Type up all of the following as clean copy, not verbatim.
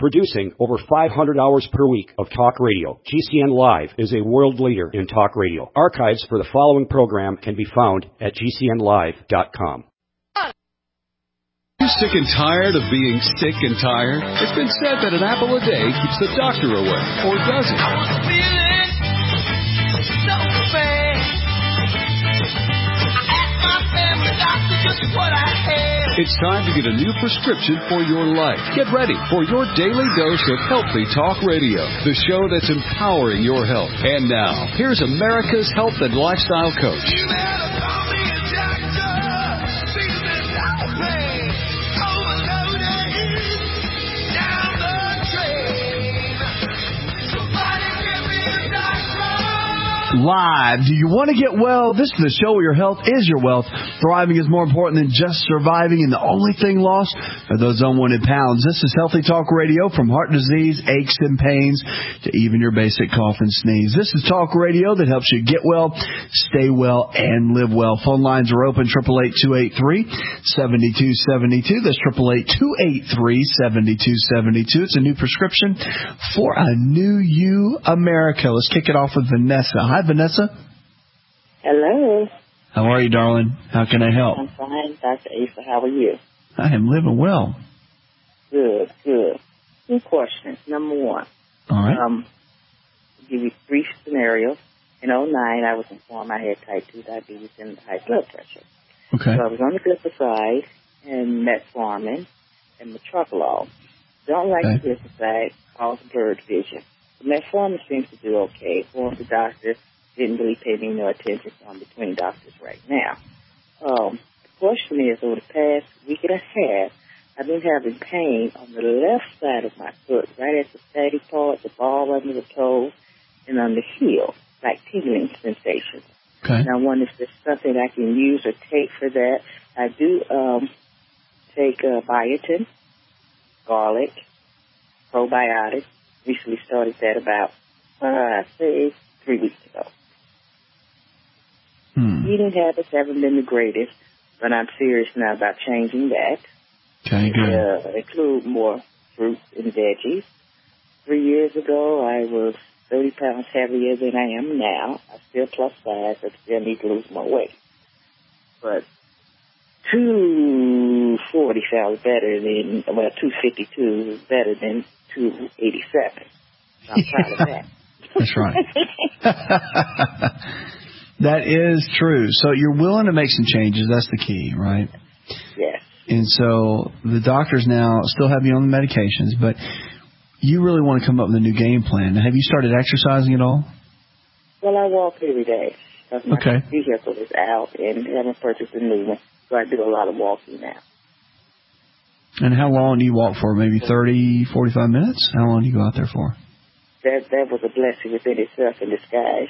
Producing over 500 hours per week of talk radio, GCN Live is a world leader in talk radio. Archives for the following program can be found at GCNlive.com. Are you sick and tired of being sick and tired? It's been said that an apple a day keeps the doctor away, or does it? I was feeling so bad. I asked my family doctor just what I had. It's time to get a new prescription for your life. Get ready for your daily dose of Healthy Talk Radio, the show that's empowering your health. And now, here's America's health and lifestyle coach. You better call me a doctor. Feeling no pain. Overloaded. Down the drain. Somebody give me a doctor. Live. Do you want to get well? This is the show where your health is your wealth. Thriving is more important than just surviving, and the only thing lost are those unwanted pounds. This is Healthy Talk Radio, from heart disease, aches and pains, to even your basic cough and sneeze. This is talk radio that helps you get well, stay well, and live well. Phone lines are open, 888-283-7272. That's 888-283-7272. It's a new prescription for a new you, America. Let's kick it off with Vanessa. Hi, Vanessa. Hello. How are you, darling? How can I help? I'm fine, Dr. Asa. How are you? I am living well. Good, good. Two questions. Number one. All right. I'll give you 3 scenarios. In 2009, I was informed I had type 2 diabetes and high blood pressure. Okay. So I was on the glyphoside and metformin and metoprolol. Don't like the glyphoside, cause blurred vision. The metformin seems to do okay. Going to the doctor, didn't really pay me no attention, so I'm between doctors right now. The question is, over the past week and a half, I've been having pain on the left side of my foot, right at the fatty part, the ball under the toe, and on the heel, like tingling sensations. Okay. And I wonder if there's something I can use or take for that. I do take biotin, garlic, probiotics. Recently started that about, I'd say, 3 weeks ago. Eating habits haven't been the greatest, but I'm serious now about changing that. Okay, good. Include more fruits and veggies. 3 years ago, I was 30 pounds heavier than I am now. I still plus size. I still need to lose more weight. But 240 sounds better than, 252 is better than 287. I'm proud of that. That's right. That is true. So you're willing to make some changes. That's the key, right? Yes. And so the doctors now still have you on the medications, but you really want to come up with a new game plan. Now, have you started exercising at all? Well, I walk every day. My Okay. vehicle is out, and I haven't purchased a new one, so I do a lot of walking now. And how long do you walk for? Maybe 30, 45 minutes? How long do you go out there for? That was a blessing within itself in disguise.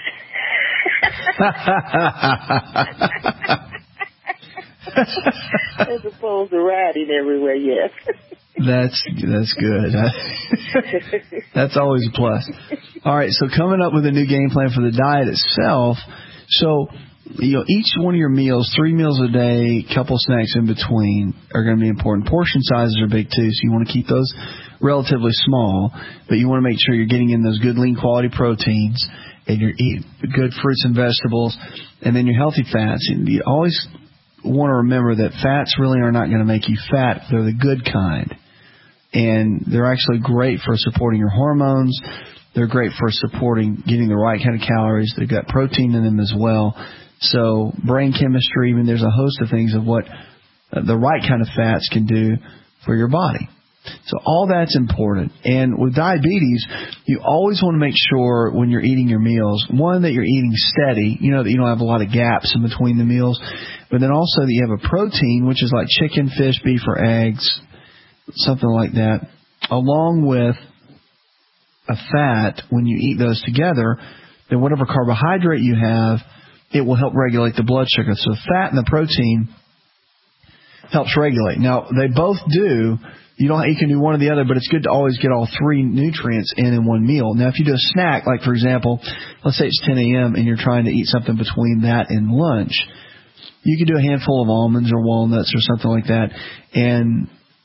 As opposed to riding everywhere, yes. That's good. That's always a plus. All right, so coming up with a new game plan for the diet itself. So, each one of your meals, 3 meals a day, couple snacks in between, are going to be important. Portion sizes are big too, so you want to keep those relatively small, but you want to make sure you're getting in those good lean quality proteins, and you're eating good fruits and vegetables, and then your healthy fats. And you always want to remember that fats really are not going to make you fat. They're the good kind, and they're actually great for supporting your hormones. They're great for supporting getting the right kind of calories. They've got protein in them as well. So brain chemistry, even there's a host of things of what the right kind of fats can do for your body. So all that's important. And with diabetes, you always want to make sure when you're eating your meals, one, that you're eating steady, that you don't have a lot of gaps in between the meals, but then also that you have a protein, which is like chicken, fish, beef, or eggs, something like that, along with a fat. When you eat those together, then whatever carbohydrate you have, it will help regulate the blood sugar. So the fat and the protein helps regulate. Now, they both do. You can do one or the other, but it's good to always get all 3 nutrients in one meal. Now, if you do a snack, like, for example, let's say it's 10 a.m. and you're trying to eat something between that and lunch, you could do a handful of almonds or walnuts or something like that, and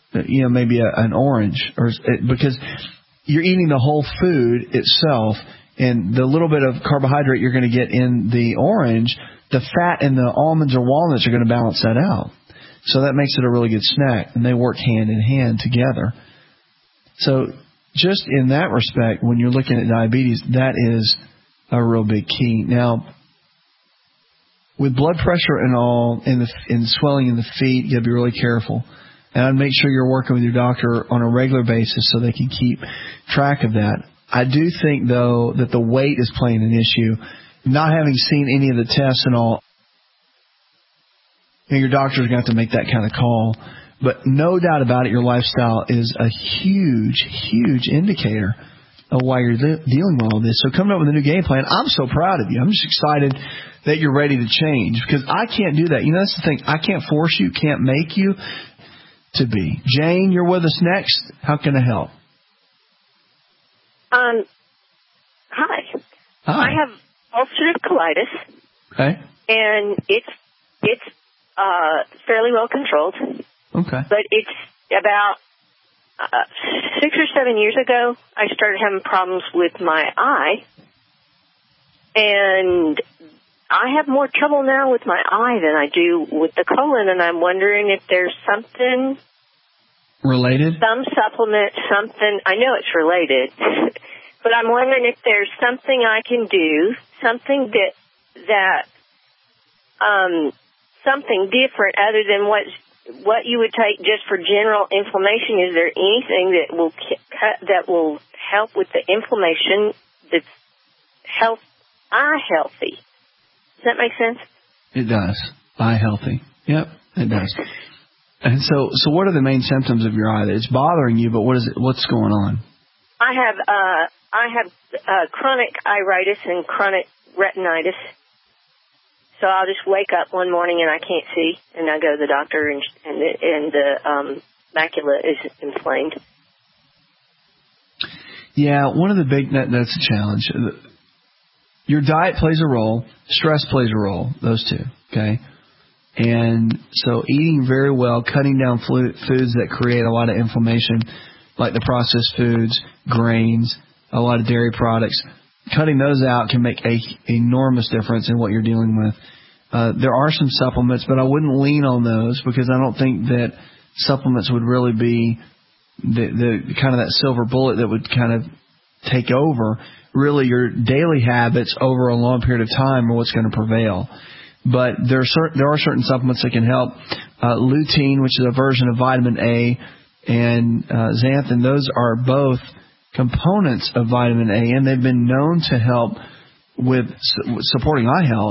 maybe an orange, because you're eating the whole food itself, and the little bit of carbohydrate you're going to get in the orange, the fat in the almonds or walnuts are going to balance that out. So that makes it a really good snack, and they work hand in hand together. So just in that respect, when you're looking at diabetes, that is a real big key. Now, with blood pressure and all, and swelling in the feet, you got to be really careful. And I'd make sure you're working with your doctor on a regular basis so they can keep track of that. I do think, though, that the weight is playing an issue. Not having seen any of the tests and all, your doctor's going to have to make that kind of call. But no doubt about it, your lifestyle is a huge, huge indicator of why you're dealing with all this. So coming up with a new game plan, I'm so proud of you. I'm just excited that you're ready to change, because I can't do that. That's the thing. I can't force you, can't make you to be. Jane, you're with us next. How can I help? Hi. I have ulcerative colitis. Okay. And it's fairly well controlled. Okay. But it's about 6 or 7 years ago, I started having problems with my eye. And I have more trouble now with my eye than I do with the colon, and I'm wondering if there's something related? Some supplement, something. I know it's related, but I'm wondering if there's something I can do, something something different other than what you would take just for general inflammation. Is there anything that will help with the inflammation that's eye healthy? Does that make sense? It does. Eye healthy. Yep, it does. And so what are the main symptoms of your eye? It's bothering you, but what's going on? I have chronic iritis and chronic retinitis. So I'll just wake up one morning and I can't see, and I go to the doctor, and the macula is inflamed. Yeah, one of the that's a challenge. Your diet plays a role. Stress plays a role. Those two, okay? And so eating very well, cutting down foods that create a lot of inflammation, like the processed foods, grains, a lot of dairy products, cutting those out can make an enormous difference in what you're dealing with. There are some supplements, but I wouldn't lean on those, because I don't think that supplements would really be the kind of that silver bullet that would kind of take over. Really, your daily habits over a long period of time are what's going to prevail. But there are certain supplements that can help. Lutein, which is a version of vitamin A, and xanthan, those are both components of vitamin A, and they've been known to help with supporting eye health.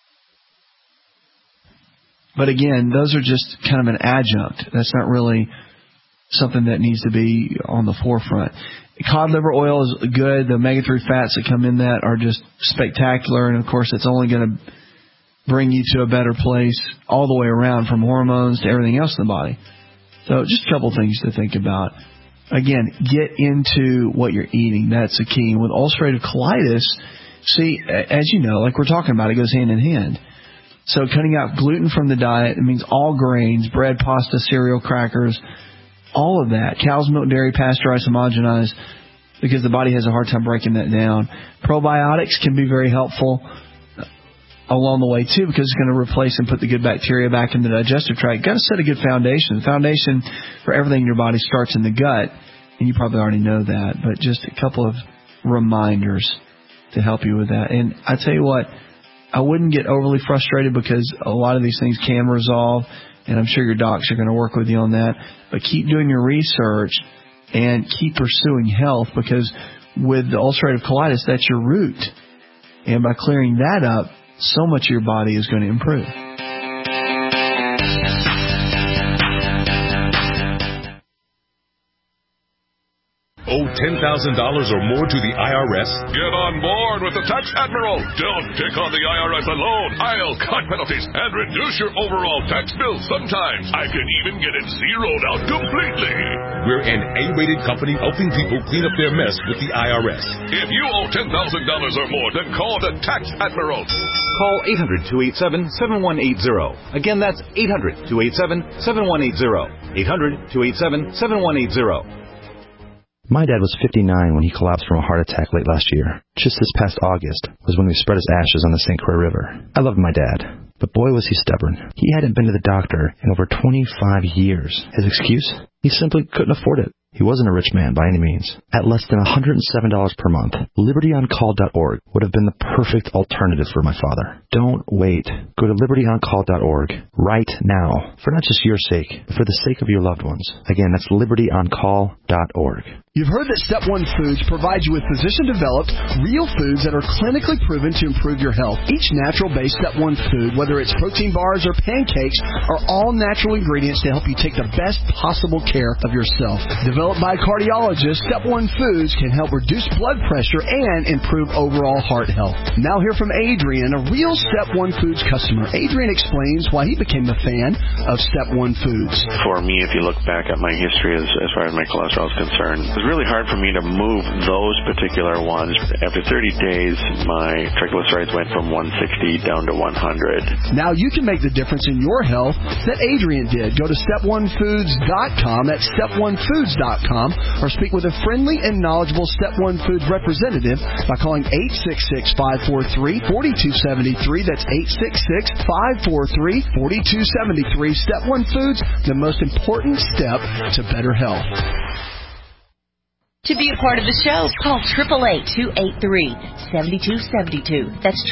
But again, those are just kind of an adjunct. That's not really something that needs to be on the forefront. Cod liver oil is good. The omega-3 fats that come in that are just spectacular. And, of course, it's only going to bring you to a better place all the way around, from hormones to everything else in the body. So just a couple things to think about. Again, get into what you're eating. That's the key. With ulcerative colitis, see, as you know, like we're talking about, it goes hand in hand. So cutting out gluten from the diet, it means all grains, bread, pasta, cereal, crackers, all of that. Cow's milk, dairy, pasteurized, homogenized, because the body has a hard time breaking that down. Probiotics can be very helpful along the way, too, because it's going to replace and put the good bacteria back in the digestive tract. You've got to set a good foundation. The foundation for everything in your body starts in the gut, and you probably already know that, but just a couple of reminders to help you with that. And I tell you what, I wouldn't get overly frustrated, because a lot of these things can resolve, and I'm sure your docs are going to work with you on that. But keep doing your research and keep pursuing health, because with the ulcerative colitis, that's your root. And by clearing that up, so much of your body is going to improve. Owe $10,000 or more to the IRS? Get on board with the Tax Admiral. Don't take on the IRS alone. I'll cut penalties and reduce your overall tax bill. Sometimes I can even get it zeroed out completely. We're an A-rated company helping people clean up their mess with the IRS. If you owe $10,000 or more, then call the Tax Admiral. Call 800-287-7180. Again, that's 800-287-7180. 800-287-7180. My dad was 59 when he collapsed from a heart attack late last year. Just this past August was when we spread his ashes on the St. Croix River. I loved my dad, but boy was he stubborn. He hadn't been to the doctor in over 25 years. His excuse? He simply couldn't afford it. He wasn't a rich man by any means. At less than $107 per month, LibertyOnCall.org would have been the perfect alternative for my father. Don't wait. Go to LibertyOnCall.org right now, for not just your sake, but for the sake of your loved ones. Again, that's LibertyOnCall.org. You've heard that Step 1 Foods provides you with physician-developed, real foods that are clinically proven to improve your health. Each natural-based Step 1 food, whether it's protein bars or pancakes, are all natural ingredients to help you take the best possible care of yourself. Developed by cardiologists, Step 1 Foods can help reduce blood pressure and improve overall heart health. Now hear from Adrian, a real Step 1 Foods customer. Adrian explains why he became a fan of Step 1 Foods. For me, if you look back at my history as far as my cholesterol is concerned, it was really hard for me to move those particular ones. After 30 days, my triglycerides went from 160 down to 100. Now you can make the difference in your health that Adrian did. Go to step1foods.com. That's step1foods.com, or speak with a friendly and knowledgeable Step 1 Foods representative by calling 866-543-4273. That's 866-543-4273. Step 1 Foods, the most important step to better health. To be a part of the show, call 888-283-7272. That's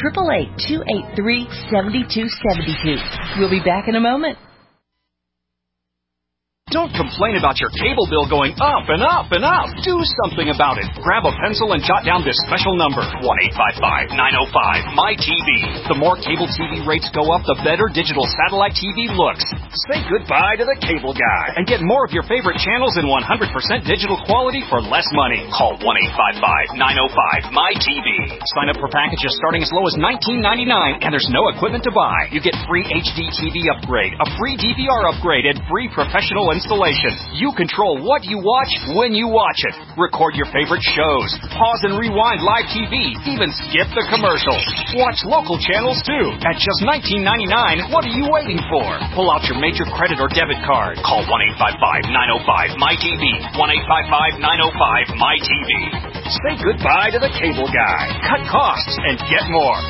888-283-7272. We'll be back in a moment. Don't complain about your cable bill going up and up and up. Do something about it. Grab a pencil and jot down this special number, 1-855-905-MY-TV. The more cable TV rates go up, the better digital satellite TV looks. Say goodbye to the cable guy and get more of your favorite channels in 100% digital quality for less money. Call 1-855-905-MY-TV. Sign up for packages starting as low as $19.99, and there's no equipment to buy. You get free HD TV upgrade, a free DVR upgrade, and free professional installation. You control what you watch when you watch it. Record your favorite shows. Pause and rewind live TV. Even skip the commercials. Watch local channels too. At just $19.99, what are you waiting for? Pull out your major credit or debit card. Call 1-855-905-MY-TV. 1-855-905-MY-TV. Say goodbye to the cable guy. Cut costs and get more.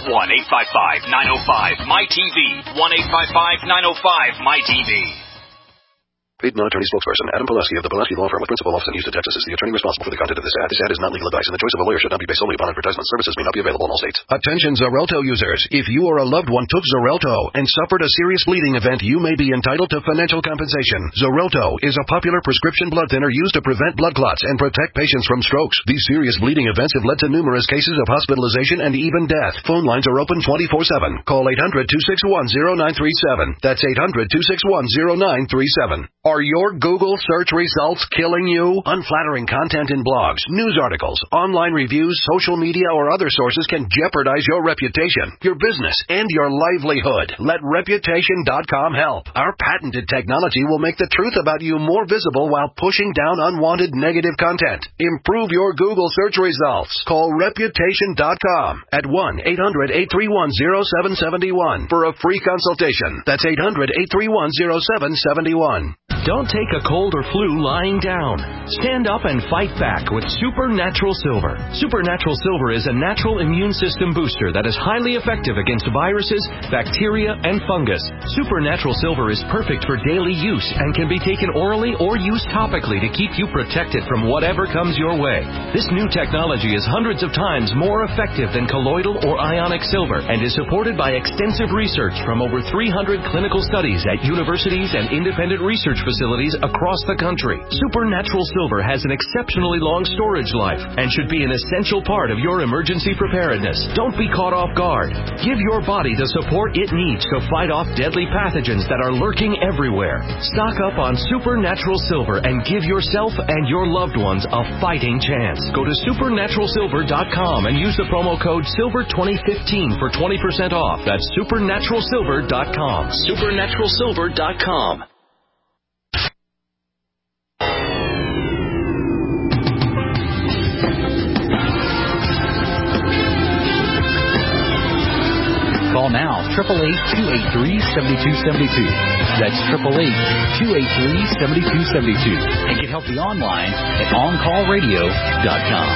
1-855-905-MY-TV. 1-855-905-MY-TV. Paid non-attorney spokesperson Adam Pulaski of the Pulaski Law Firm with principal office in Houston, Texas is the attorney responsible for the content of this ad. This ad is not legal advice, and the choice of a lawyer should not be based solely upon advertisement. Services may not be available in all states. Attention Xarelto users. If you or a loved one took Xarelto and suffered a serious bleeding event, you may be entitled to financial compensation. Xarelto is a popular prescription blood thinner used to prevent blood clots and protect patients from strokes. These serious bleeding events have led to numerous cases of hospitalization and even death. Phone lines are open 24/7. Call 800-261-0937. That's 800-261-0937. Are your Google search results killing you? Unflattering content in blogs, news articles, online reviews, social media, or other sources can jeopardize your reputation, your business, and your livelihood. Let Reputation.com help. Our patented technology will make the truth about you more visible while pushing down unwanted negative content. Improve your Google search results. Call Reputation.com at 1-800-831-0771 for a free consultation. That's 800-831-0771. Don't take a cold or flu lying down. Stand up and fight back with Supernatural Silver. Supernatural Silver is a natural immune system booster that is highly effective against viruses, bacteria, and fungus. Supernatural Silver is perfect for daily use and can be taken orally or used topically to keep you protected from whatever comes your way. This new technology is hundreds of times more effective than colloidal or ionic silver and is supported by extensive research from over 300 clinical studies at universities and independent research facilities across the country. Supernatural Silver has an exceptionally long storage life and should be an essential part of your emergency preparedness. Don't be caught off guard. Give your body the support it needs to fight off deadly pathogens that are lurking everywhere. Stock up on Supernatural Silver and give yourself and your loved ones a fighting chance. Go to supernaturalsilver.com and use the promo code SILVER2015 for 20% off. That's supernaturalsilver.com. Supernaturalsilver.com. Call now, 888-283-7272. That's 888-283-7272. And get healthy online at OnCallRadio.com.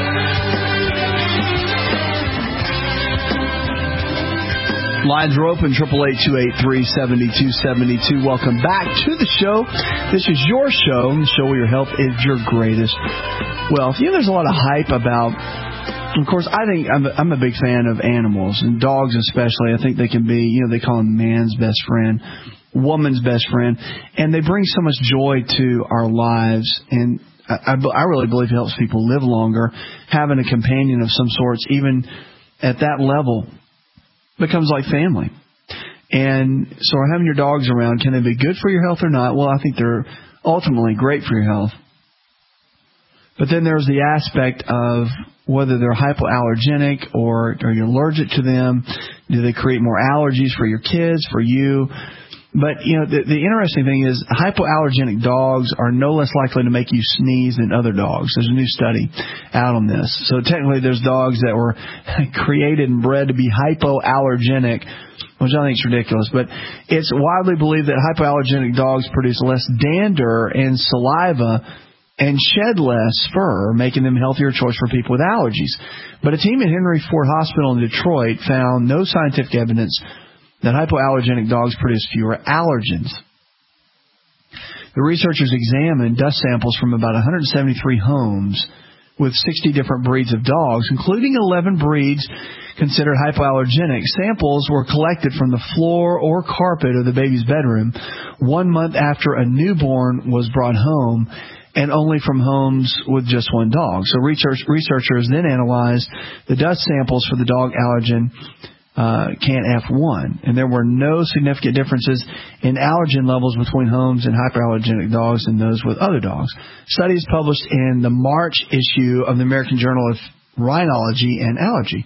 Lines are open, 888-283-7272. Welcome back to the show. This is your show, the show where your health is your greatest wealth. You know, there's a lot of hype about... Of course, I think I'm a big fan of animals, and dogs especially. I think they can be, they call them man's best friend, woman's best friend, and they bring so much joy to our lives. And I really believe it helps people live longer. Having a companion of some sorts, even at that level, becomes like family. And so having your dogs around, can they be good for your health or not? Well, I think they're ultimately great for your health. But then there's the aspect of whether they're hypoallergenic or you're allergic to them. Do they create more allergies for your kids, for you? But, the interesting thing is hypoallergenic dogs are no less likely to make you sneeze than other dogs. There's a new study out on this. So technically there's dogs that were created and bred to be hypoallergenic, which I think is ridiculous. But it's widely believed that hypoallergenic dogs produce less dander and saliva and shed less fur, making them a healthier choice for people with allergies. But a team at Henry Ford Hospital in Detroit found no scientific evidence that hypoallergenic dogs produce fewer allergens. The researchers examined dust samples from about 173 homes with 60 different breeds of dogs, including 11 breeds considered hypoallergenic. Samples were collected from the floor or carpet of the baby's bedroom 1 month after a newborn was brought home, and only from homes with just one dog. So researchers then analyzed the dust samples for the dog allergen CAN-F1, and there were no significant differences in allergen levels between homes and hyperallergenic dogs and those with other dogs. Studies published in the March issue of the American Journal of Rhinology and Allergy.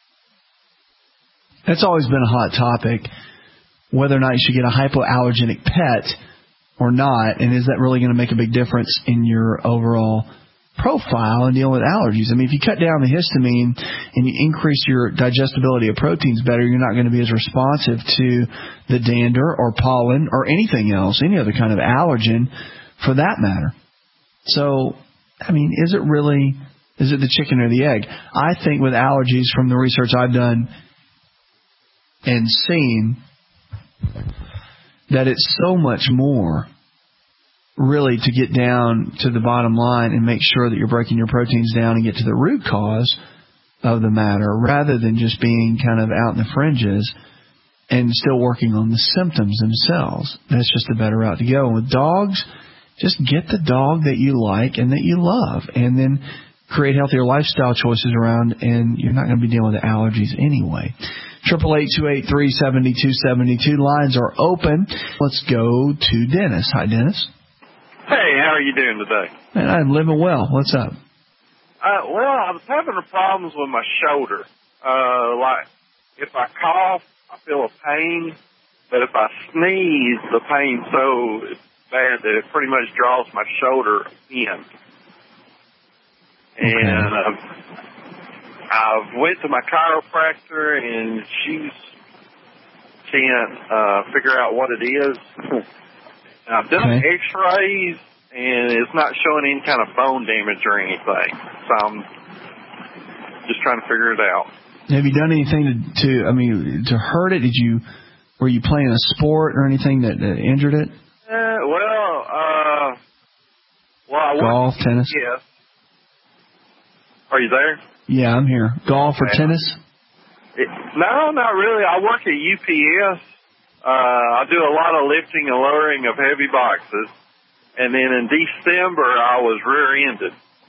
That's always been a hot topic, whether or not you should get a hypoallergenic pet or not, and is that really going to make a big difference in your overall profile and dealing with allergies? I mean, if you cut down the histamine and you increase your digestibility of proteins better, you're not going to be as responsive to the dander or pollen or anything else, any other kind of allergen for that matter. So, I mean, is it the chicken or the egg? I think with allergies, from the research I've done and seen, that it's so much more really to get down to the bottom line and make sure that you're breaking your proteins down and get to the root cause of the matter, rather than just being kind of out in the fringes and still working on the symptoms themselves. That's just a better route to go. And with dogs, just get the dog that you like and that you love, and then create healthier lifestyle choices around, and you're not going to be dealing with the allergies anyway. 888-283-7272. Lines are open. Let's go to Dennis. Hi, Dennis. Hey, how are you doing today? Man, I'm living well. What's up? Well, I was having problems with my shoulder. Like, if I cough, I feel a pain, but if I sneeze, the pain's so bad that it pretty much draws my shoulder in. Okay. And I've went to my chiropractor, and she can't figure out what it is. I've done x-rays, and it's not showing any kind of bone damage or anything. So I'm just trying to figure it out. Have you done anything to hurt it? Were you playing a sport or anything that injured it? Golf, tennis? Yes. Are you there? Yeah, I'm here. Golf or tennis? No, not really. I work at UPS. I do a lot of lifting and lowering of heavy boxes. And then in December, I was rear-ended.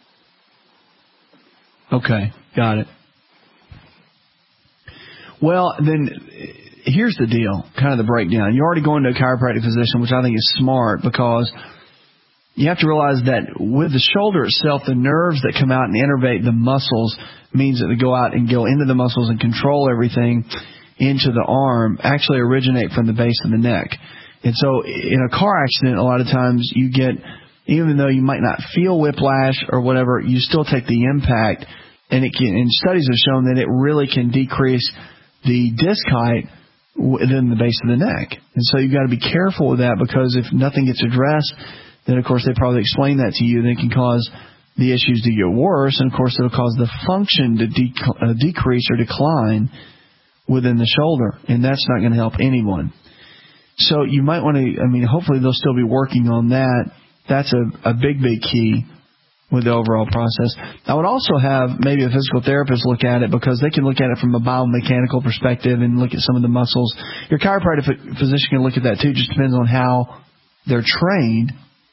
Okay, got it. Well, then here's the deal, kind of the breakdown. You're already going to a chiropractic physician, which I think is smart, because you have to realize that with the shoulder itself, the nerves that come out and innervate the muscles means that they go out and go into the muscles and control everything into the arm, actually originate from the base of the neck. And so in a car accident, a lot of times you get, even though you might not feel whiplash or whatever, you still take the impact, and studies have shown that it really can decrease the disc height within the base of the neck. And so you've got to be careful with that, because if nothing gets addressed, then of course they probably explain that to you, and it can cause the issues to get worse, and of course it'll cause the function to decrease or decline within the shoulder, and that's not going to help anyone. So you might want to, hopefully they'll still be working on that. That's a big, big key with the overall process. I would also have maybe a physical therapist look at it, because they can look at it from a biomechanical perspective and look at some of the muscles. Your chiropractic physician can look at that too. Just depends on how they're trained,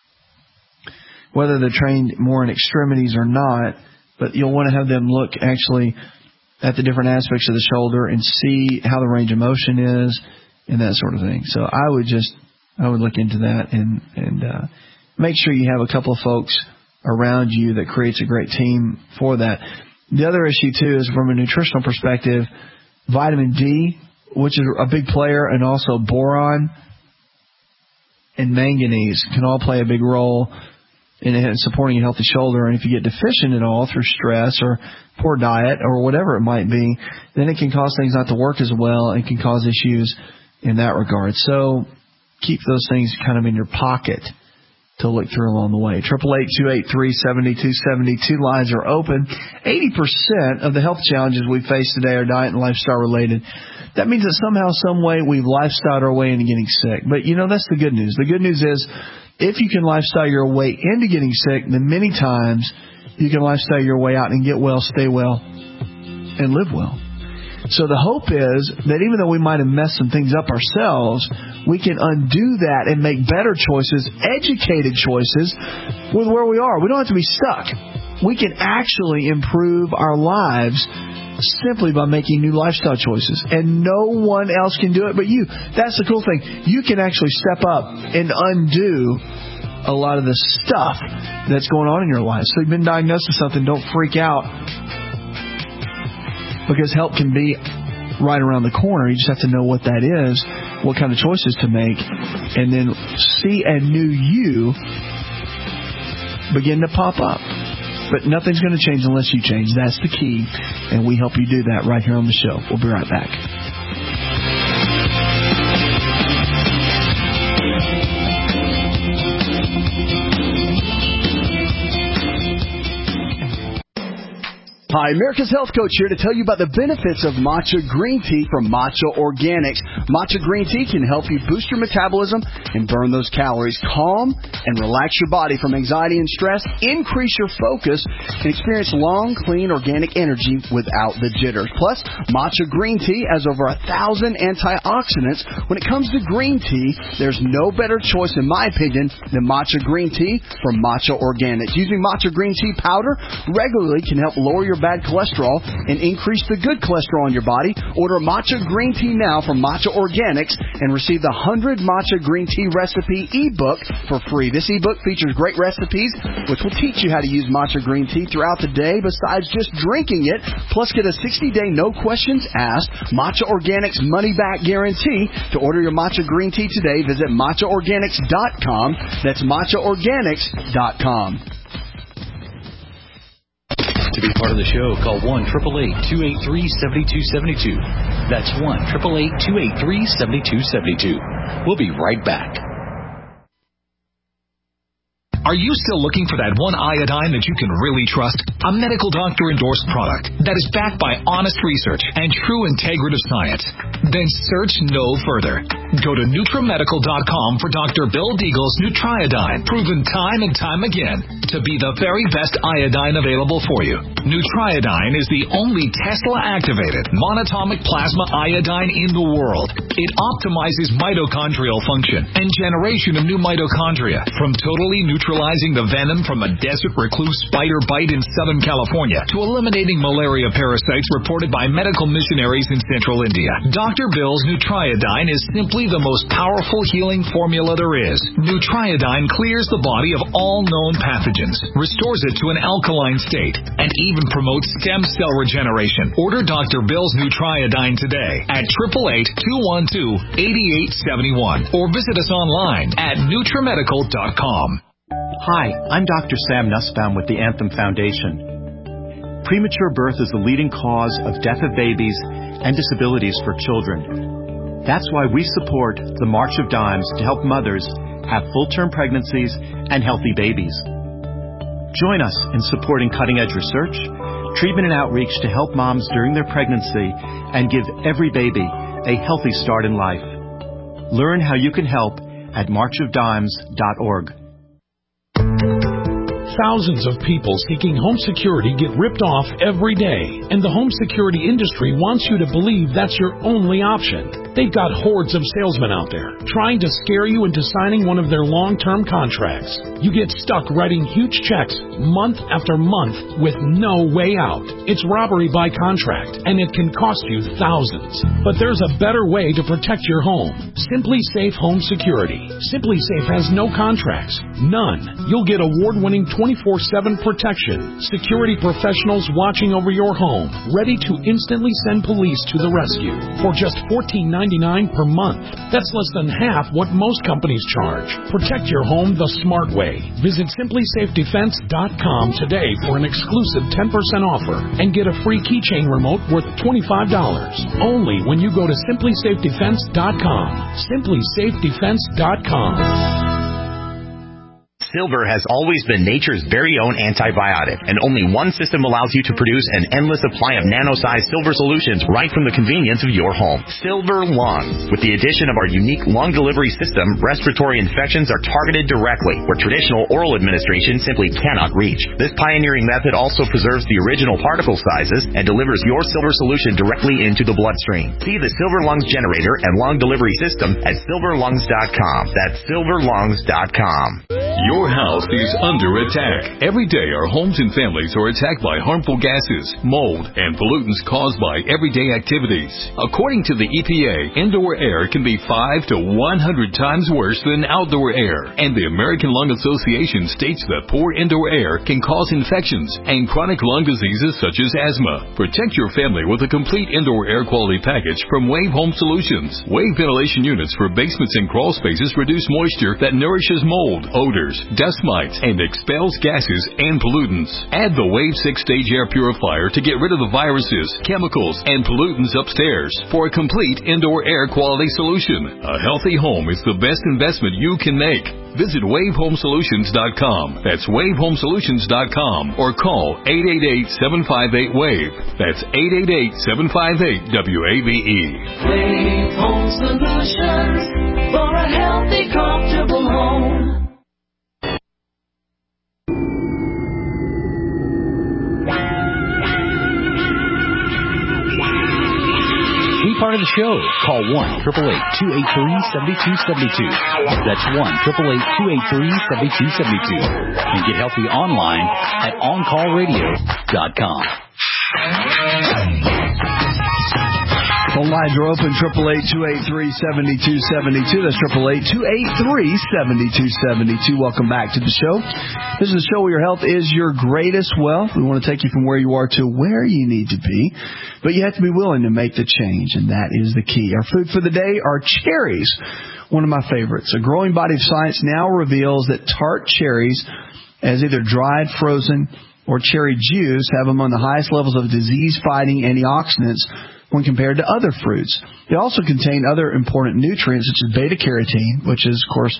whether they're trained more in extremities or not. But you'll want to have them look actually at the different aspects of the shoulder and see how the range of motion is and that sort of thing. So I would look into that and make sure you have a couple of folks around you that creates a great team for that. The other issue too is from a nutritional perspective, vitamin D, which is a big player, and also boron and manganese can all play a big role in supporting a healthy shoulder. And if you get deficient at all through stress or poor diet or whatever it might be, then it can cause things not to work as well and can cause issues in that regard. So keep those things kind of in your pocket to look through along the way. 888-283-7272 lines are open. 80% of the health challenges we face today are diet and lifestyle related. That means that somehow, some way, we've lifestyled our way into getting sick. But, that's the good news. The good news is, if you can lifestyle your way into getting sick, then many times you can lifestyle your way out and get well, stay well, and live well. So the hope is that even though we might have messed some things up ourselves, we can undo that and make better choices, educated choices with where we are. We don't have to be stuck. We can actually improve our lives simply by making new lifestyle choices. And no one else can do it but you. That's the cool thing. You can actually step up and undo a lot of the stuff that's going on in your life. So you've been diagnosed with something, don't freak out, because help can be right around the corner. You just have to know what that is, what kind of choices to make, and then see a new you begin to pop up. But nothing's going to change unless you change. That's the key, and we help you do that right here on the show. We'll be right back. Hi, America's Health Coach here to tell you about the benefits of matcha green tea from Matcha Organics. Matcha green tea can help you boost your metabolism and burn those calories, calm and relax your body from anxiety and stress, increase your focus, and experience long, clean, organic energy without the jitters. Plus, matcha green tea has over 1,000 antioxidants. When it comes to green tea, there's no better choice, in my opinion, than matcha green tea from Matcha Organics. Using matcha green tea powder regularly can help lower your bad cholesterol and increase the good cholesterol in your body. Order matcha green tea now from Matcha Organics and receive the 100 matcha green tea recipe ebook for free. This ebook features great recipes which will teach you how to use matcha green tea throughout the day besides just drinking it. Plus, get a 60-day no questions asked Matcha Organics money back guarantee. To order your matcha green tea today, visit matchaorganics.com. That's matchaorganics.com. To be part of the show, call 1-888-283-7272. That's 1-888-283-7272. We'll be right back. Are you still looking for that one iodine that you can really trust? A medical doctor-endorsed product that is backed by honest research and true integrative science? Then search no further. Go to NutriMedical.com for Dr. Bill Deagle's Nutriodine, proven time and time again to be the very best iodine available for you. Nutriodine is the only Tesla-activated monatomic plasma iodine in the world. It optimizes mitochondrial function and generation of new mitochondria, from totally neutralizing the venom from a desert recluse spider bite in Southern California to eliminating malaria parasites reported by medical missionaries in Central India. Dr. Bill's Nutriodine is simply the most powerful healing formula there is. Nutriodine clears the body of all known pathogens, restores it to an alkaline state, and even promotes stem cell regeneration. Order Dr. Bill's Nutriodine today at 888-212-8871 or visit us online at NutriMedical.com. Hi, I'm Dr. Sam Nussbaum with the Anthem Foundation. Premature birth is the leading cause of death of babies and disabilities for children. That's why we support the March of Dimes to help mothers have full-term pregnancies and healthy babies. Join us in supporting cutting-edge research, treatment and outreach to help moms during their pregnancy and give every baby a healthy start in life. Learn how you can help at marchofdimes.org. Thousands of people seeking home security get ripped off every day, and the home security industry wants you to believe that's your only option. They've got hordes of salesmen out there trying to scare you into signing one of their long-term contracts. You get stuck writing huge checks month after month with no way out. It's robbery by contract, and it can cost you thousands. But there's a better way to protect your home. Simply Safe Home Security. Simply Safe has no contracts. None. You'll get award-winning 24/7 protection. Security professionals watching over your home, ready to instantly send police to the rescue for just $14.99 per month. That's less than half what most companies charge. Protect your home the smart way. Visit SimplySafeDefense.com today for an exclusive 10% offer and get a free keychain remote worth $25. Only when you go to SimplySafeDefense.com. SimplySafeDefense.com. Silver has always been nature's very own antibiotic, and only one system allows you to produce an endless supply of nano-sized silver solutions right from the convenience of your home. Silver Lungs. With the addition of our unique lung delivery system, respiratory infections are targeted directly, where traditional oral administration simply cannot reach. This pioneering method also preserves the original particle sizes and delivers your silver solution directly into the bloodstream. See the Silver Lungs generator and lung delivery system at silverlungs.com. That's silverlungs.com. Your house is under attack. Every day our homes and families are attacked by harmful gases, mold, and pollutants caused by everyday activities. According to the EPA, indoor air can be 5 to 100 times worse than outdoor air. And the American Lung Association states that poor indoor air can cause infections and chronic lung diseases such as asthma. Protect your family with a complete indoor air quality package from Wave Home Solutions. Wave ventilation units for basements and crawl spaces reduce moisture that nourishes mold, odors, dust mites, and expels gases and pollutants. Add the Wave 6-stage air purifier to get rid of the viruses, chemicals, and pollutants upstairs for a complete indoor air quality solution. A healthy home is the best investment you can make. Visit WaveHomeSolutions.com. That's WaveHomeSolutions.com or call 888-758-WAVE. That's 888-758-WAVE. Wave Home Solutions for a healthy, comfortable home. Be part of the show. Call 1-888-283-7272. That's 1-888-283-7272. And get healthy online at OnCallRadio.com. Phone lines are open, 888-283-7272. That's 888-283-7272. Welcome back to the show. This is the show where your health is your greatest wealth. We want to take you from where you are to where you need to be, but you have to be willing to make the change, and that is the key. Our food for the day are cherries, one of my favorites. A growing body of science now reveals that tart cherries, as either dried, frozen, or cherry juice, have among the highest levels of disease-fighting antioxidants when compared to other fruits. They also contain other important nutrients such as beta-carotene, which is, of course,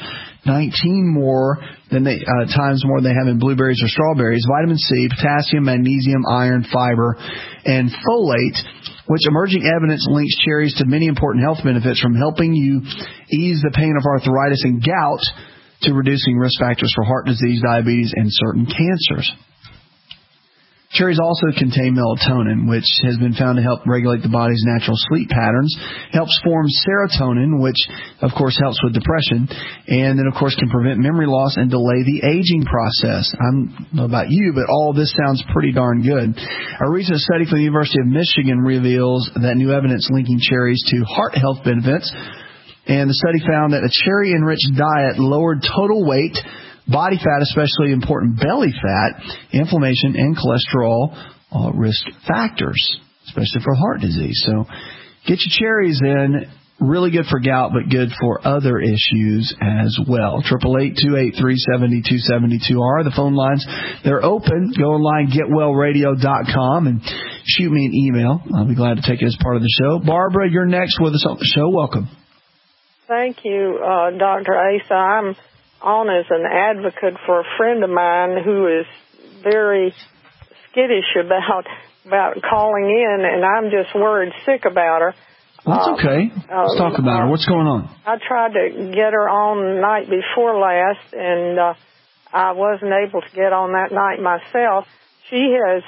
19 more than times more than they have in blueberries or strawberries. Vitamin C, potassium, magnesium, iron, fiber, and folate, which emerging evidence links cherries to many important health benefits, from helping you ease the pain of arthritis and gout to reducing risk factors for heart disease, diabetes, and certain cancers. Cherries also contain melatonin, which has been found to help regulate the body's natural sleep patterns, helps form serotonin, which, of course, helps with depression, and then, of course, can prevent memory loss and delay the aging process. I don't know about you, but all this sounds pretty darn good. A recent study from the University of Michigan reveals that new evidence linking cherries to heart health benefits, and the study found that a cherry-enriched diet lowered total weight, body fat, especially important belly fat, inflammation, and cholesterol risk factors, especially for heart disease. So get your cherries in. Really good for gout, but good for other issues as well. 888-283-7272R. The phone lines, they're open. Go online, getwellradio.com, and shoot me an email. I'll be glad to take it as part of the show. Barbara, you're next with us on the show. Welcome. Thank you, Dr. Asa. I'm on as an advocate for a friend of mine who is very skittish about calling in, and I'm just worried sick about her. That's okay. Let's talk about her. What's going on? I tried to get her on the night before last, and I wasn't able to get on that night myself. She has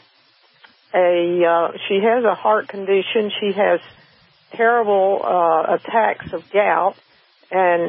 a heart condition. She has terrible attacks of gout, and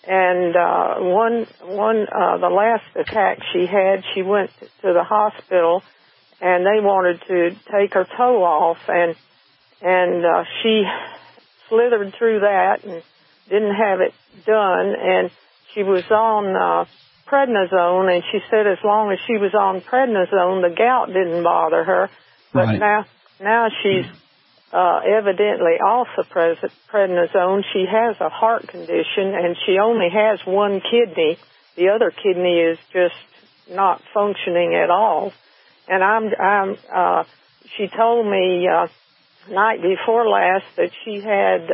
the last attack she had, she went to the hospital, and they wanted to take her toe off, and she slithered through that and didn't have it done, and she was on prednisone, and she said as long as she was on prednisone, the gout didn't bother her, but right. now she's evidently off the prednisone. She has a heart condition, and she only has one kidney. The other kidney is just not functioning at all. And she told me night before last that she had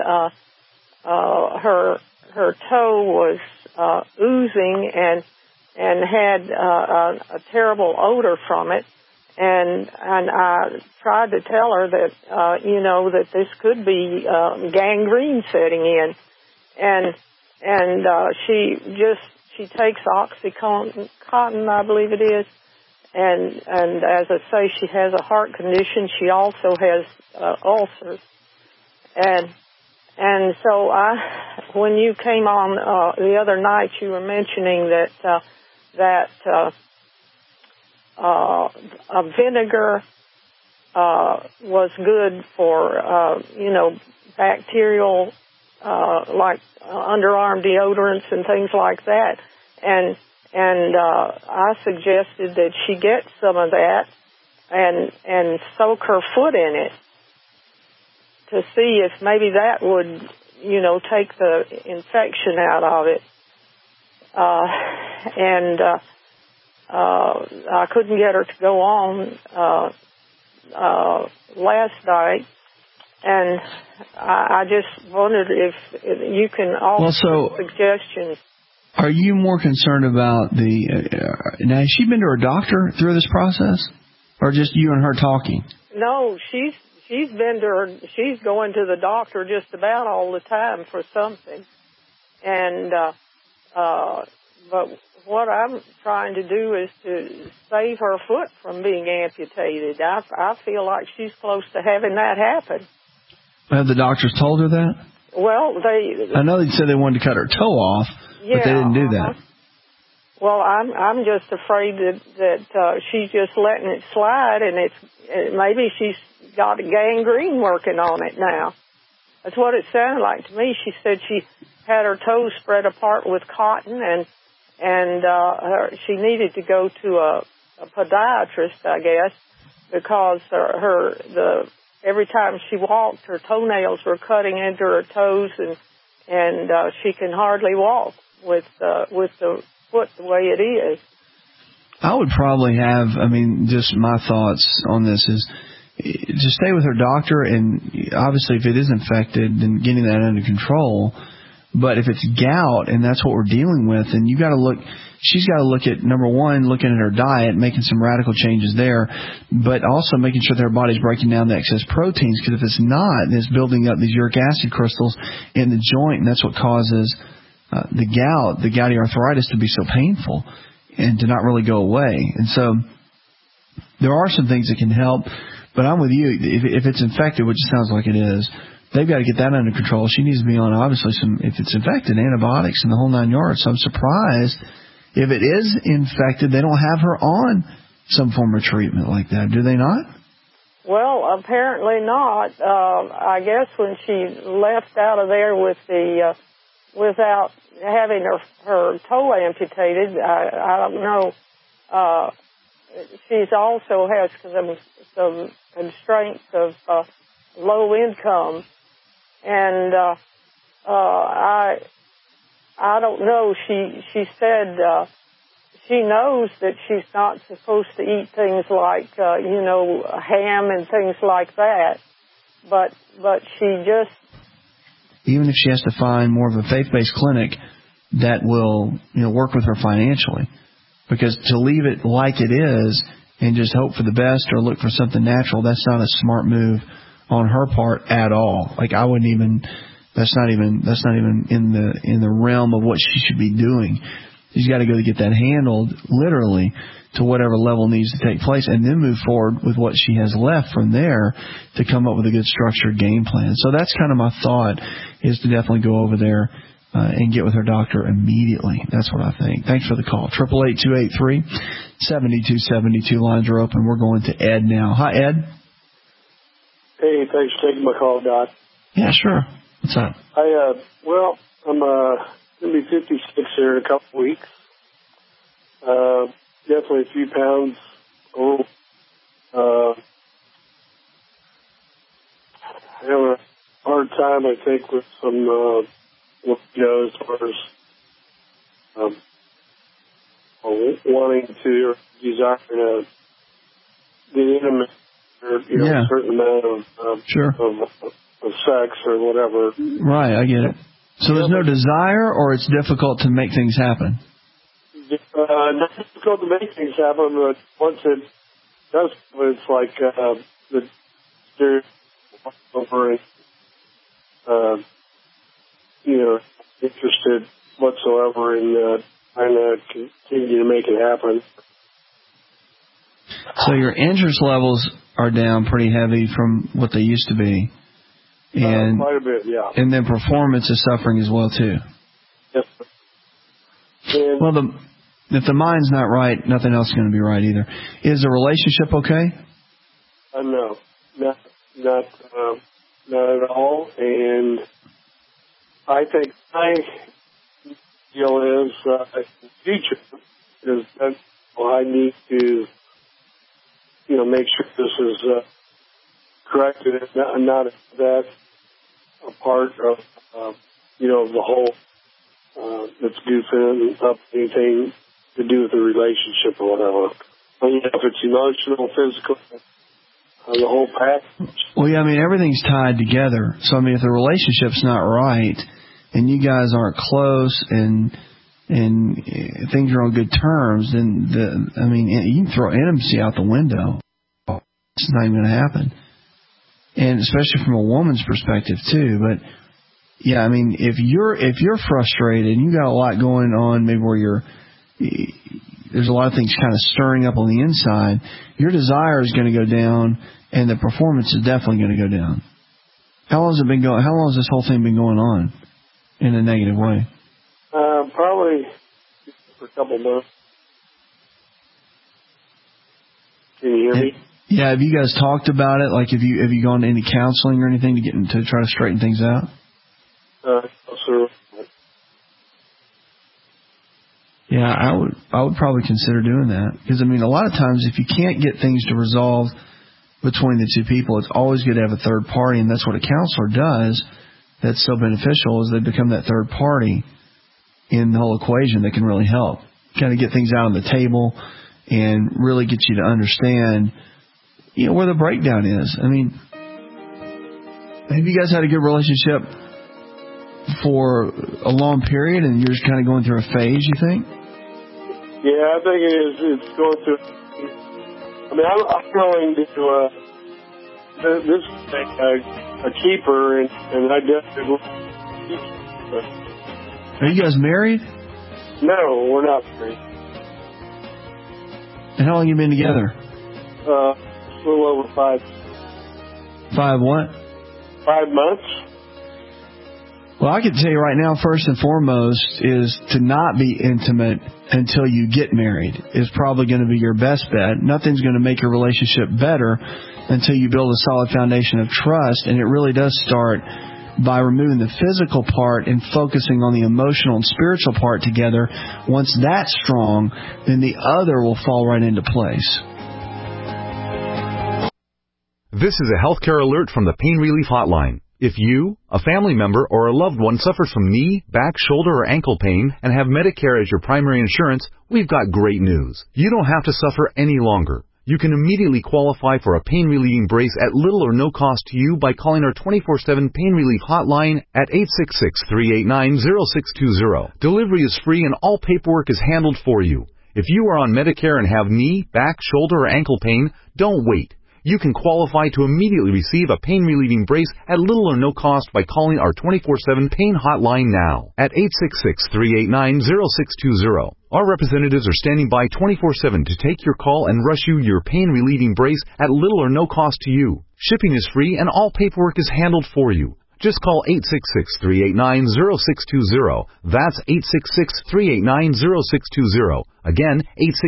her toe was oozing and had a terrible odor from it. And I tried to tell her that, that this could be gangrene setting in. And she takes OxyContin, I believe it is. And as I say, she has a heart condition. She also has ulcers. And so when you came on the other night, you were mentioning that a vinegar was good for bacterial like underarm deodorants and things like that, and I suggested that she get some of that and soak her foot in it to see if maybe that would take the infection out of it, I couldn't get her to go on last night, and I just wondered if you can offer suggestions. Are you more concerned about now, has she been to her doctor through this process, or just you and her talking? No, she's going to the doctor just about all the time for something, and but what I'm trying to do is to save her foot from being amputated. I feel like she's close to having that happen. Have the doctors told her that? Well, I know they said they wanted to cut her toe off, but they didn't do that. Well, I'm just afraid that she's just letting it slide, and maybe she's got gangrene working on it now. That's what it sounded like to me. She said she had her toes spread apart with cotton, and she needed to go to a podiatrist, I guess, because every time she walked, her toenails were cutting into her toes, and she can hardly walk with the foot the way it is. I would probably just my thoughts on this is to stay with her doctor, and obviously if it is infected, then getting that under control. But if it's gout and that's what we're dealing with, then you got to look. She's got to look at, number one, looking at her diet, making some radical changes there, but also making sure that her body's breaking down the excess proteins. Because if it's not, it's building up these uric acid crystals in the joint, and that's what causes the gouty arthritis to be so painful and to not really go away. And so there are some things that can help, but I'm with you. If it's infected, which it sounds like it is, they've got to get that under control. She needs to be on, obviously, if it's infected, antibiotics and the whole 9 yards. So I'm surprised if it is infected, they don't have her on some form of treatment like that. Do they not? Well, apparently not. I guess when she left out of there with without having her toe amputated, I don't know. She's also has some constraints of low income, and I don't know. She said she knows that she's not supposed to eat things like ham and things like that, but she just, even if she has to find more of a faith-based clinic that will work with her financially, because to leave it like it is and just hope for the best or look for something natural, that's not a smart move on her part at all. Like, I wouldn't even. That's not even in the realm of what she should be doing. She's got to go to get that handled literally to whatever level needs to take place, and then move forward with what she has left from there to come up with a good structured game plan. So that's kind of my thought, is to definitely go over there and get with her doctor immediately. That's what I think. Thanks for the call. 888-283-7272. Lines are open. We're going to Ed now. Hi, Ed. Hey, thanks for taking my call, Doc. Yeah, sure. What's up? I'm going to be 56 here in a couple of weeks. Definitely a few pounds old. I have a hard time, I think, with some, as far as wanting to or desiring to get intimate or, a certain amount of sex or whatever. Right, I get it. So there's no desire, or it's difficult to make things happen? Not difficult to make things happen, but once it does, it's like the stereotype over it, interested whatsoever in trying to continue to make it happen. So your interest levels are down pretty heavy from what they used to be. And quite a bit, yeah. And then performance is suffering as well, too. Yes. Well, if the mind's not right, nothing else is going to be right either. Is the relationship okay? No, not at all. And I think my deal is in the future is that I need to, make sure this is corrected. I'm not that a part of, the whole that's goofing up anything to do with the relationship or whatever. If it's emotional, physical, the whole package. Well, yeah, everything's tied together. So, if the relationship's not right and you guys aren't close and things are on good terms, then you can throw intimacy out the window. It's not even going to happen. And especially from a woman's perspective too. But yeah, if you're frustrated and you got a lot going on, maybe where there's a lot of things kind of stirring up on the inside, your desire is going to go down, and the performance is definitely going to go down. How long has this whole thing been going on in a negative way? Probably for a couple months. Can you hear me? Yeah, have you guys talked about it? Like, have you gone to any counseling or anything to try to straighten things out? Sir. Yeah, I would probably consider doing that, because a lot of times if you can't get things to resolve between the two people, it's always good to have a third party, and that's what a counselor does. That's so beneficial, is they become that third party in the whole equation that can really help, kind of get things out on the table and really get you to understand where the breakdown is. Have you guys had a good relationship for a long period, and you're just kind of going through a phase, you think? Yeah, I think it is. It's going through. I mean, I'm willing to this a keeper, and I definitely will keep it. Are you guys married? No, we're not married. And how long have you been together? A little over 5. 5 what? 5 months. Well, I can tell you right now, first and foremost, is to not be intimate until you get married is probably going to be your best bet. Nothing's going to make your relationship better until you build a solid foundation of trust, and it really does start by removing the physical part and focusing on the emotional and spiritual part together. Once that's strong, then the other will fall right into place. This is a healthcare alert from the Pain Relief Hotline. If you, a family member, or a loved one suffers from knee, back, shoulder, or ankle pain and have Medicare as your primary insurance, we've got great news. You don't have to suffer any longer. You can immediately qualify for a pain-relieving brace at little or no cost to you by calling our 24/7 Pain Relief Hotline at 866-389-0620. Delivery is free and all paperwork is handled for you. If you are on Medicare and have knee, back, shoulder, or ankle pain, don't wait. You can qualify to immediately receive a pain-relieving brace at little or no cost by calling our 24/7 Pain Hotline now at 866-389-0620. Our representatives are standing by 24/7 to take your call and rush you your pain-relieving brace at little or no cost to you. Shipping is free and all paperwork is handled for you. Just call 866-389-0620. That's 866-389-0620. Again,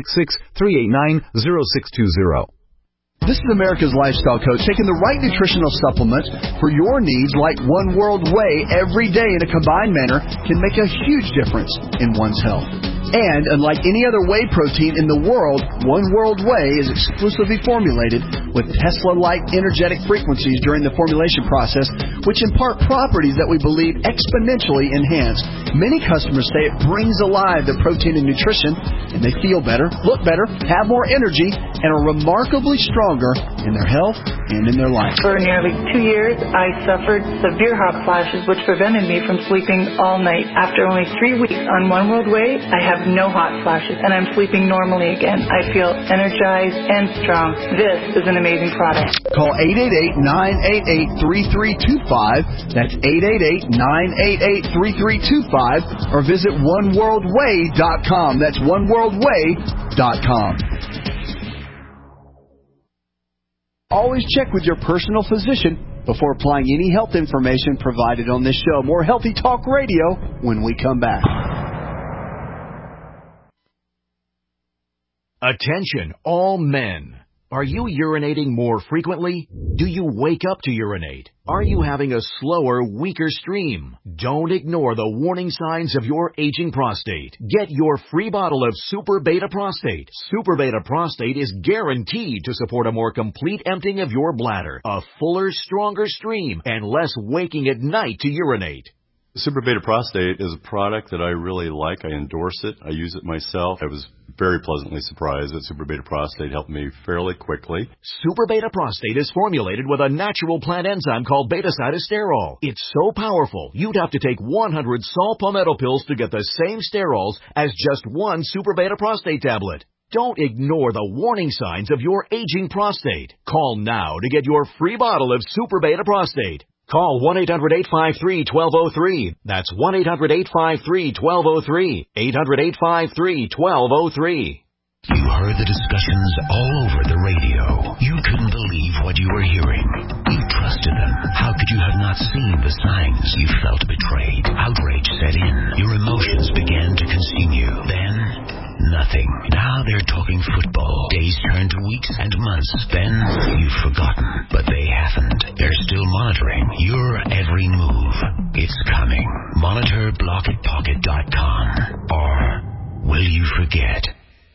866-389-0620. This is America's Lifestyle Coach, taking the right nutritional supplements for your needs like One World Whey every day in a combined manner can make a huge difference in one's health. And unlike any other whey protein in the world, One World Whey is exclusively formulated with Tesla-like energetic frequencies during the formulation process, which impart properties that we believe exponentially enhance. Many customers say it brings alive the protein and nutrition, and they feel better, look better, have more energy, and are remarkably stronger in their health and in their life. For nearly 2 years, I suffered severe hot flashes, which prevented me from sleeping all night. After only 3 weeks on One World Whey, I have no hot flashes, and I'm sleeping normally again. I feel energized and strong. This is an amazing product. Call 888-988-3325. That's 888-988-3325. Or visit oneworldwhey.com. That's oneworldwhey.com. Always check with your personal physician before applying any health information provided on this show. More Healthy Talk Radio when we come back. Attention, all men. Are you urinating more frequently? Do you wake up to urinate? Are you having a slower, weaker stream? Don't ignore the warning signs of your aging prostate. Get your free bottle of Super Beta Prostate. Super Beta Prostate is guaranteed to support a more complete emptying of your bladder, a fuller, stronger stream, and less waking at night to urinate. Super Beta Prostate is a product that I really like. I endorse it. I use it myself. I was very pleasantly surprised that Super Beta Prostate helped me fairly quickly. Super Beta Prostate is formulated with a natural plant enzyme called beta-cytosterol. It's so powerful, you'd have to take 100 saw palmetto pills to get the same sterols as just one Super Beta Prostate tablet. Don't ignore the warning signs of your aging prostate. Call now to get your free bottle of Super Beta Prostate. Call 1-800-853-1203. That's 1-800-853-1203. 800-853-1203. You heard the discussions all over the radio. You couldn't believe what you were hearing. You trusted them. How could you have not seen the signs? You felt betrayed. Outrage set in. Your emotions began to consume you. Then, nothing. Now they're talking football. Days turn to weeks and months. Then, you've forgotten. But they haven't. They're still monitoring your every move. It's coming. Monitor blockitpocket.com. Or will you forget?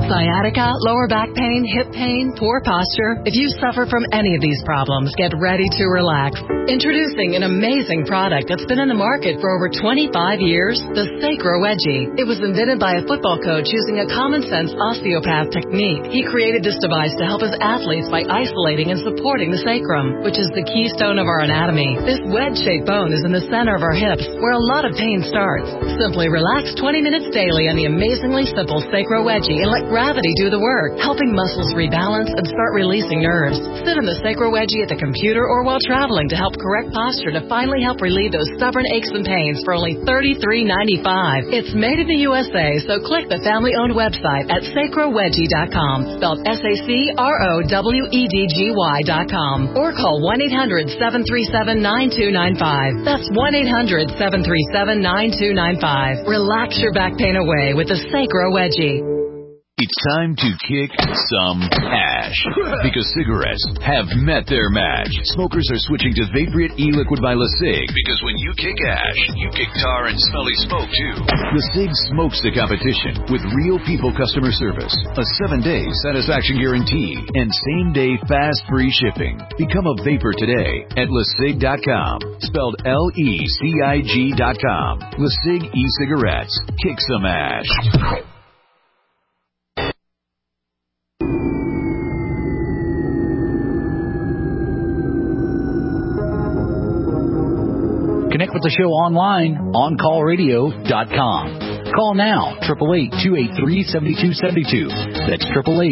Sciatica, lower back pain, hip pain, poor posture. If you suffer from any of these problems, get ready to relax. Introducing an amazing product that's been in the market for over 25 years, the Sacro Wedgie. It was invented by a football coach using a common-sense osteopath technique. He created this device to help his athletes by isolating and supporting the sacrum, which is the keystone of our anatomy. This wedge-shaped bone is in the center of our hips, where a lot of pain starts. Simply relax 20 minutes daily on the amazingly simple Sacro Wedgie and let gravity do the work, helping muscles rebalance and start releasing nerves. Sit in the Sacro Wedgie at the computer or while traveling to help correct posture to finally help relieve those stubborn aches and pains for only $33.95. It's made in the USA, so click the family-owned website at sacrowedgie.com, spelled SACROWEDGY.com, or call 1-800-737-9295. That's 1-800-737-9295. Relax your back pain away with the Sacro Wedgie. It's time to kick some ash because cigarettes have met their match. Smokers are switching to Vaporite e-liquid by LeSig because when you kick ash, you kick tar and smelly smoke too. LeSig smokes the competition with real people customer service, a 7-day satisfaction guarantee, and same-day fast free shipping. Become a vapor today at LeSig.com, spelled LECIG.com. LeSig e-cigarettes. Kick some ash. Connect with the show online, OnCallRadio.com. Call now, 888-283-7272. That's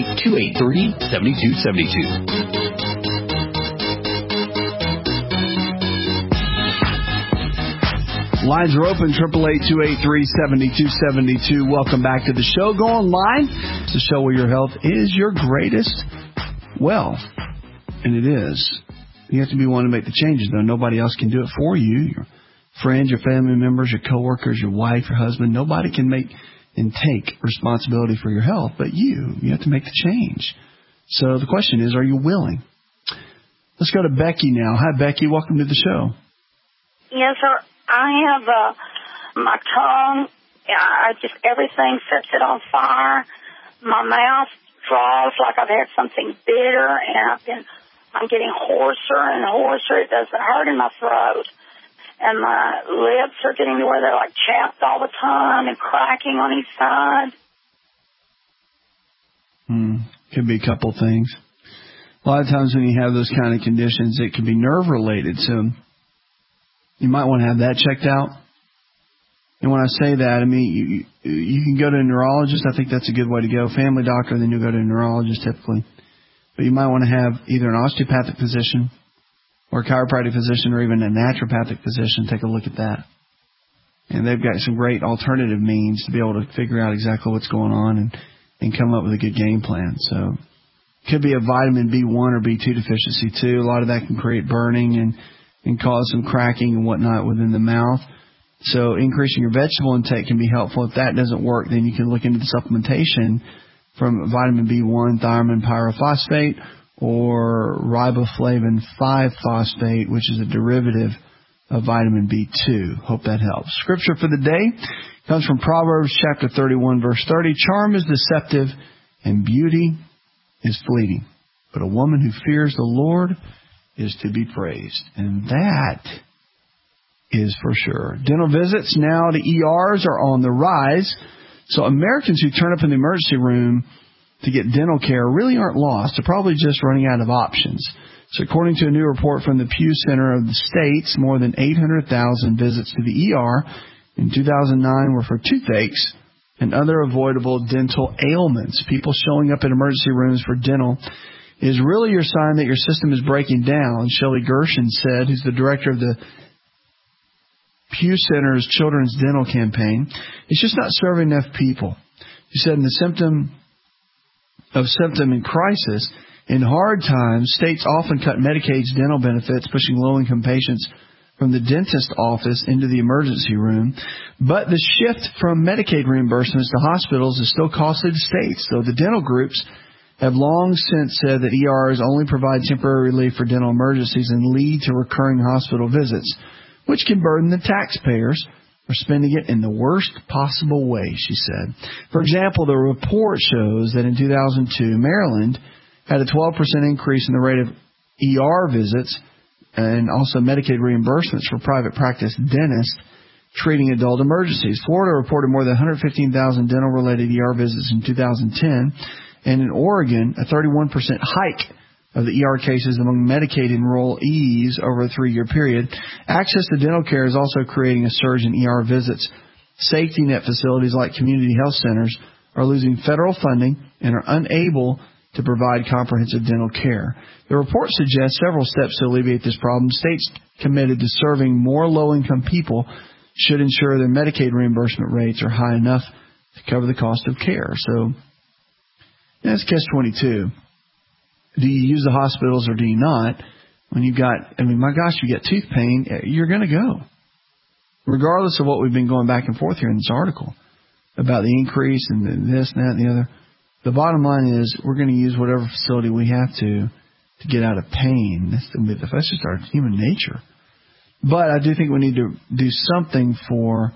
888-283-7272. Lines are open, 888-283-7272. Welcome back to the show. Go online. It's the show where your health is your greatest wealth. And it is. You have to be one to make the changes, though. Nobody else can do it for you. Your friends, your family members, your coworkers, your wife, your husband, nobody can make and take responsibility for your health, but you have to make the change. So the question is, are you willing? Let's go to Becky now. Hi, Becky. Welcome to the show. Yes, sir. I have my tongue. Everything sets it on fire. My mouth draws like I've had something bitter, and I'm getting hoarser and hoarser. It doesn't hurt in my throat. And my lips are getting to where they're like chapped all the time and cracking on each side. Could be a couple things. A lot of times when you have those kind of conditions, it can be nerve related. So you might want to have that checked out. And when I say that, I mean, you can go to a neurologist. I think that's a good way to go. Family doctor, then you'll go to a neurologist typically. But you might want to have either an osteopathic physician or a chiropractic physician or even a naturopathic physician take a look at that. And they've got some great alternative means to be able to figure out exactly what's going on and come up with a good game plan. So it could be a vitamin B1 or B2 deficiency too. A lot of that can create burning and cause some cracking and whatnot within the mouth. So increasing your vegetable intake can be helpful. If that doesn't work, then you can look into the supplementation from vitamin B1, thiamine pyrophosphate, or riboflavin 5-phosphate, which is a derivative of vitamin B2. Hope that helps. Scripture for the day comes from Proverbs chapter 31, verse 30. Charm is deceptive and beauty is fleeting, but a woman who fears the Lord is to be praised. And that is for sure. Dental visits now to ERs are on the rise. So Americans who turn up in the emergency room to get dental care really aren't lost. They're probably just running out of options. So according to a new report from the Pew Center of the States, more than 800,000 visits to the ER in 2009 were for toothaches and other avoidable dental ailments. People showing up in emergency rooms for dental is really your sign that your system is breaking down. Shelley Gershon said, who's the director of the Pew Center's Children's Dental Campaign, it's just not serving enough people. She said in the symptom in crisis, in hard times, states often cut Medicaid's dental benefits, pushing low-income patients from the dentist office into the emergency room. But the shift from Medicaid reimbursements to hospitals is still costly to states. So the dental groups have long since said that ERs only provide temporary relief for dental emergencies and lead to recurring hospital visits, which can burden the taxpayers We're spending it in the worst possible way, she said. For example, the report shows that in 2002, Maryland had a 12% increase in the rate of ER visits and also Medicaid reimbursements for private practice dentists treating adult emergencies. Florida reported more than 115,000 dental-related ER visits in 2010, and in Oregon, a 31% hike of the ER cases among Medicaid enrollees over a 3-year period. Access to dental care is also creating a surge in ER visits. Safety net facilities like community health centers are losing federal funding and are unable to provide comprehensive dental care. The report suggests several steps to alleviate this problem. States committed to serving more low-income people should ensure their Medicaid reimbursement rates are high enough to cover the cost of care. So that's catch-22. Do you use the hospitals or do you not? When you've got, my gosh, you get tooth pain, you're going to go. Regardless of what we've been going back and forth here in this article about the increase and this and that and the other, the bottom line is we're going to use whatever facility we have to get out of pain. That's just our human nature. But I do think we need to do something for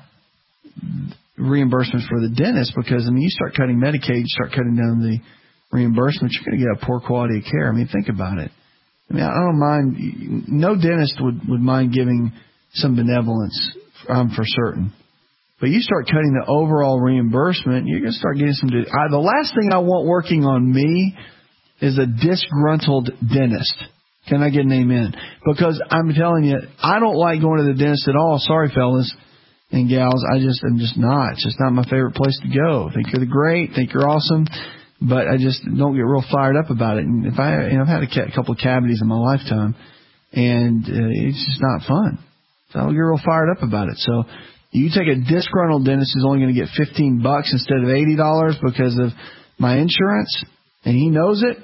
reimbursements for the dentist because, you start cutting Medicaid, you start cutting down the reimbursement, you're going to get a poor quality of care. Think about it. I don't mind. No dentist would mind giving some benevolence, for certain. But you start cutting the overall reimbursement, you're going to start getting some. The last thing I want working on me is a disgruntled dentist. Can I get an amen? Because I'm telling you, I don't like going to the dentist at all. Sorry, fellas and gals. I'm just not. It's just not my favorite place to go. Think you're great. Think you're awesome. But I just don't get real fired up about it. And I've had a couple of cavities in my lifetime, and it's just not fun. So I don't get real fired up about it. So you take a disgruntled dentist who's only going to get $15 instead of $80 because of my insurance, and he knows it.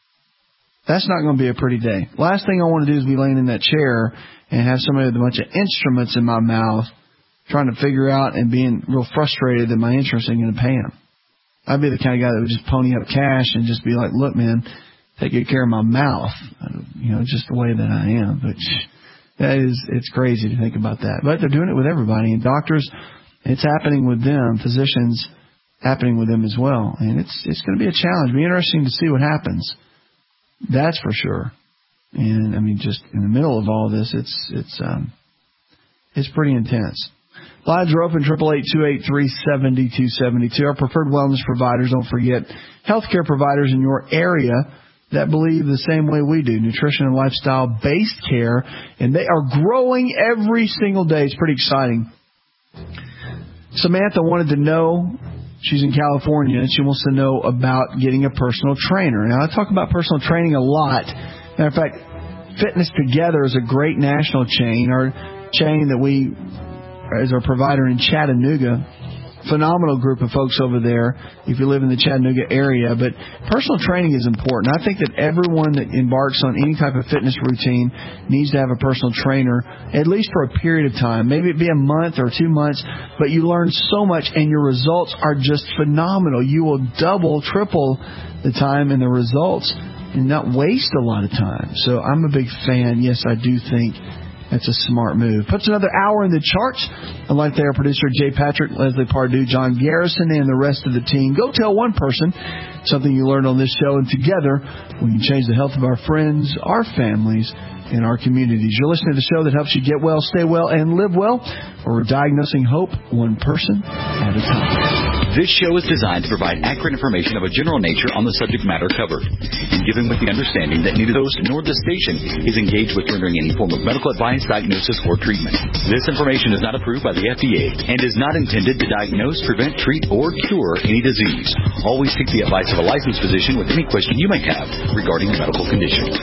That's not going to be a pretty day. Last thing I want to do is be laying in that chair and have somebody with a bunch of instruments in my mouth trying to figure out and being real frustrated that my insurance ain't going to pay him. I'd be the kind of guy that would just pony up cash and just be like, look, man, take good care of my mouth. Just the way that I am. But it's crazy to think about that. But they're doing it with everybody. And doctors, it's happening with them. Physicians, happening with them as well. And it's going to be a challenge. It'll be interesting to see what happens. That's for sure. And just in the middle of all this, it's pretty intense. Lines are open, 888-283-7272. Our preferred wellness providers, don't forget, healthcare providers in your area that believe the same way we do, nutrition and lifestyle-based care, and they are growing every single day. It's pretty exciting. Samantha wanted to know, she's in California, and she wants to know about getting a personal trainer. Now, I talk about personal training a lot. Matter of fact, Fitness Together is a great national chain, our chain that we as our provider in Chattanooga. Phenomenal group of folks over there if you live in the Chattanooga area. But personal training is important. I think that everyone that embarks on any type of fitness routine needs to have a personal trainer, at least for a period of time. Maybe it be a month or 2 months, but you learn so much and your results are just phenomenal. You will double, triple the time and the results and not waste a lot of time. So I'm a big fan. Yes, I do think that's a smart move. Puts another hour in the charts. I'd like to thank our producer, Jay Patrick, Leslie Pardue, John Garrison, and the rest of the team. Go tell one person something you learned on this show, and together we can change the health of our friends, our families, and our communities. You're listening to the show that helps you get well, stay well, and live well. We're diagnosing hope one person at a time. This show is designed to provide accurate information of a general nature on the subject matter covered, and given with the understanding that neither the host nor the station is engaged with rendering any form of medical advice, diagnosis, or treatment. This information is not approved by the FDA and is not intended to diagnose, prevent, treat, or cure any disease. Always seek the advice of a licensed physician with any question you may have regarding a medical condition.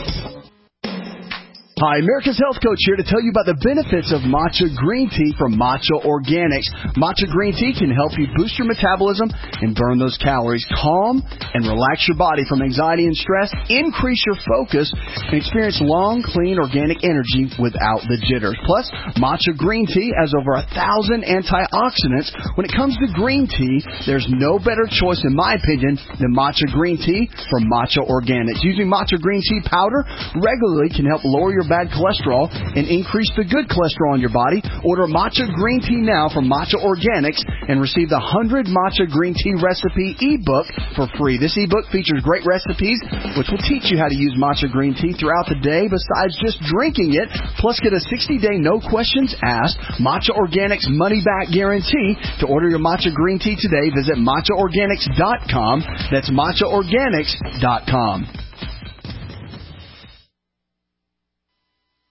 Hi, America's Health Coach here to tell you about the benefits of matcha green tea from Matcha Organics. Matcha green tea can help you boost your metabolism and burn those calories, calm and relax your body from anxiety and stress, increase your focus, and experience long, clean, organic energy without the jitters. Plus, matcha green tea has over 1,000 antioxidants. When it comes to green tea, there's no better choice, in my opinion, than matcha green tea from Matcha Organics. Using matcha green tea powder regularly can help lower your bad cholesterol and increase the good cholesterol in your body. Order matcha green tea now from Matcha Organics and receive the 100 Matcha Green Tea Recipe ebook for free. This ebook features great recipes which will teach you how to use matcha green tea throughout the day besides just drinking it. Plus, get a 60-day no questions asked Matcha Organics money-back guarantee. To order your matcha green tea today, visit matchaorganics.com. That's matchaorganics.com.